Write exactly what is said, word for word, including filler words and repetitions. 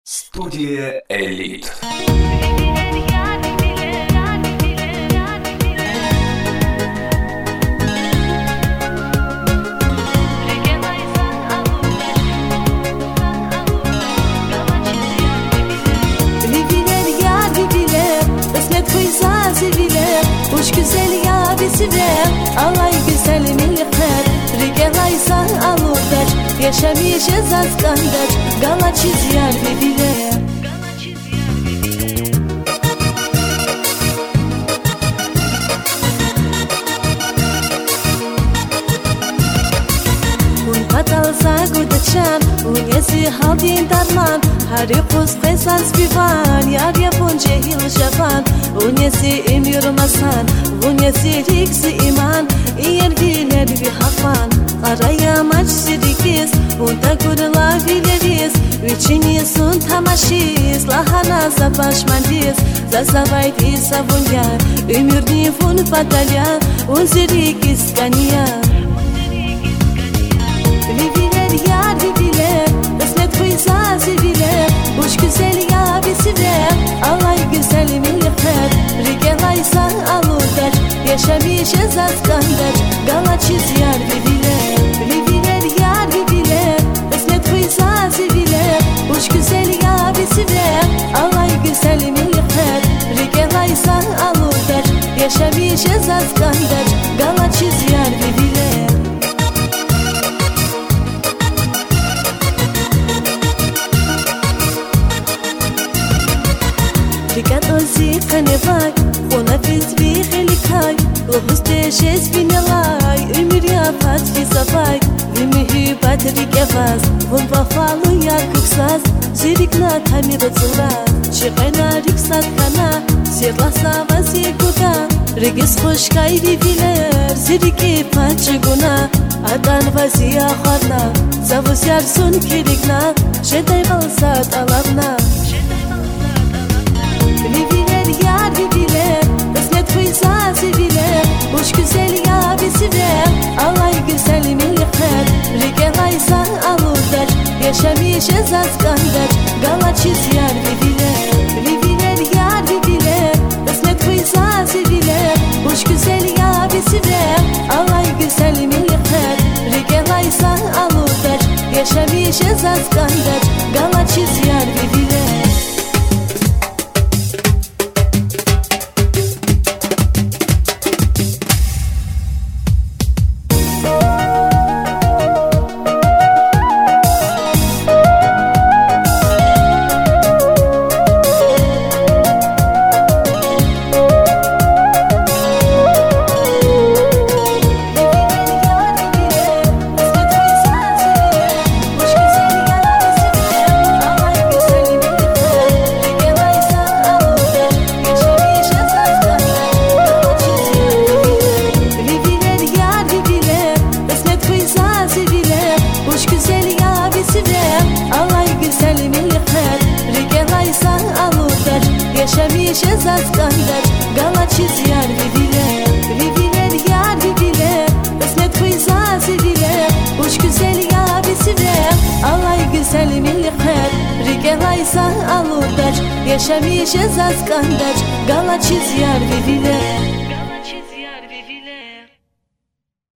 Студия Элит. Hoş güzel yabisive alay güzel millet Rigelaysan aludar yaşamayacağız az kandar Gala çiz yer bibile Un patal zagudachan Un yesi haldin darman Hari kus fesans vivan Yar yapon cehil javan Un yesi emiyorum asan Un yesi riksi iman İyer biler bir hafan Araya maç sirikis Un da kurula bileriz Üçini sun tamaşiz Lahana zapaşmandiz Zazavaydi savunya Ömürni fun patalya Un zirikis kanya Viviler yar viviler Kısmet kuysa ziviler Hoş güzel yabisiver Alay güzel millet Rigelaysan aludar yaşamayacağız az kandar Gala çiz yar viviler Viviler yar viviler Kısmet kuysa ziviler Hoş güzel yabisiver Alay güzel millet Rigelaysan aludar yaşamayacağız az kandar Gala çiz yar viviler Rigat ozi kanevay Ona biz bir helikay Lohus teşez binelay Ömür yapat fizavay Ve mühibbat rigevaz Vun vafalı yar kuksaz Zirikna tamir oturaz Çıkayna riksat kana Sirla sava zirguda Rigis hoş kayri viler Ziriki paçiguna Adan vaziya kharna Zavus yarsun kirikna Şeday balsat alavna Viviler yar viviler Kısmet kuysa ziviler Hoş güzel yabisiver Alay güzel millet Rigelaysan aludar yaşamayacağız az kandar Gala çiz yar viviler Viviler yar viviler Kısmet kuysa ziviler Hoş güzel yabisiver Alay güzel millet Rigelaysan aludar yaşamayacağız az kandar Gala çiz yar viviler Yaşamayacağız az kandar Gala çiz yar viviler Viviler yar viviler Kısmet kuysa ziviler Hoş güzel yabisiver Alay güzel millet Rigelaysan aludar yaşamayacağız az kandar Gala çiz yar viviler